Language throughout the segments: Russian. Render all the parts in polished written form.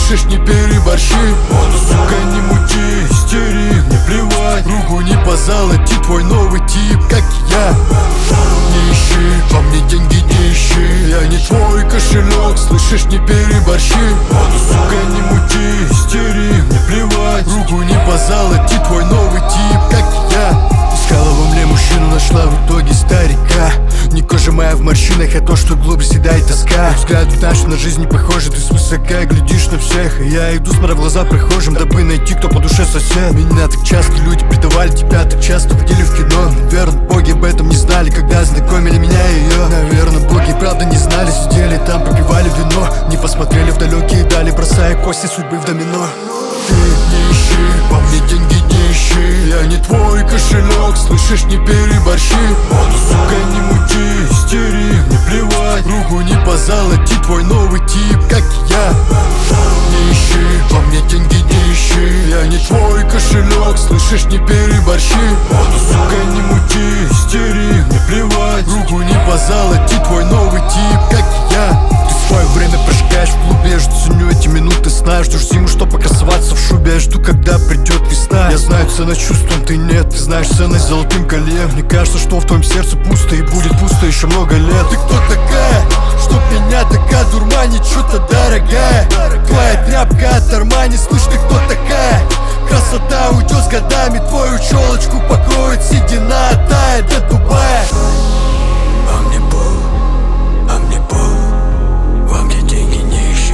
слышишь, не переборщи. Сука, не мути, истери, мне плевать. Руку не позолоти, твой новый тип, как и я. Не ищи, во мне деньги не ищи. Я не твой кошелек, слышишь, не переборщи. Сука, не мути, истери, мне плевать. Руку не позолоти, твой новый тип, как и я. Искала во мне мужчину, нашла в итоге старика. Не кожа моя в морщинах, а то, что глубже седает тоска. Взгляд в наш на жизнь не похожий, ты свысока глядишь на всех. И я иду, смотря в глаза прохожим, дабы найти, кто по душе сосед. Меня так часто люди предавали, тебя так часто водили в кино. Наверное, боги об этом не знали, когда знакомили меня и ее. Наверное, боги правда не знали, сидели там, попивали вино. Не посмотрели в далекие дали, бросая кости судьбы в домино. Ты не ищи, по мне деньги не ищи. Я не твой кошелек, слышишь, не переборщи. Сука, не мути, истери, мне плевать. Руку не позолоти, твой новый тип, как и я. Не ищи, по мне деньги не ищи. Я не твой кошелек, слышишь, не переборщи. Сука, не мути, истери, мне плевать. Руку не позолоти, твой новый тип, как и я. Свое время прожигаешь в клубе, я жду, ценю эти минуты сна. Ждешь зиму, чтобы покрасоваться в шубе. Я жду, когда придет весна. Я знаю ценность чувством, ты нет. Ты знаешь ценность золотым кольем. Мне кажется, что в твоем сердце пусто и будет пусто еще много лет. Ты кто такая, чтоб меня такая дурманить? Что-то дорогая, твоя тряпка от Армани. Слышь, ты кто такая? Красота уйдет с годами, твою челочку покроет седина, тает до Дубая. А мне пол, а мне пол. Во мне деньги не ищи.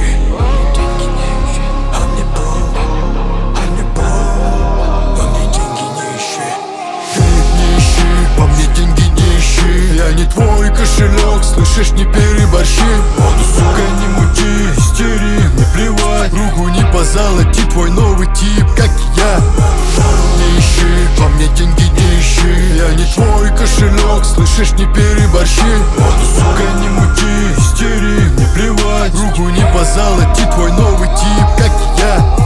А мне пол, а мне пол. Во мне деньги не ищи. Ты не ищи, по мне деньги не ищи. Я не твой кошелек, слышишь, не переборщи. Сука, не мути, истери, мне плевать. Руку не позолоти, твой новый тип, как и я. Не ищи, по мне деньги не ищи. Я не твой кошелек, слышишь, не переборщи. Сука, не мути, истери, мне плевать. Руку не позолоти, твой новый тип, как и я.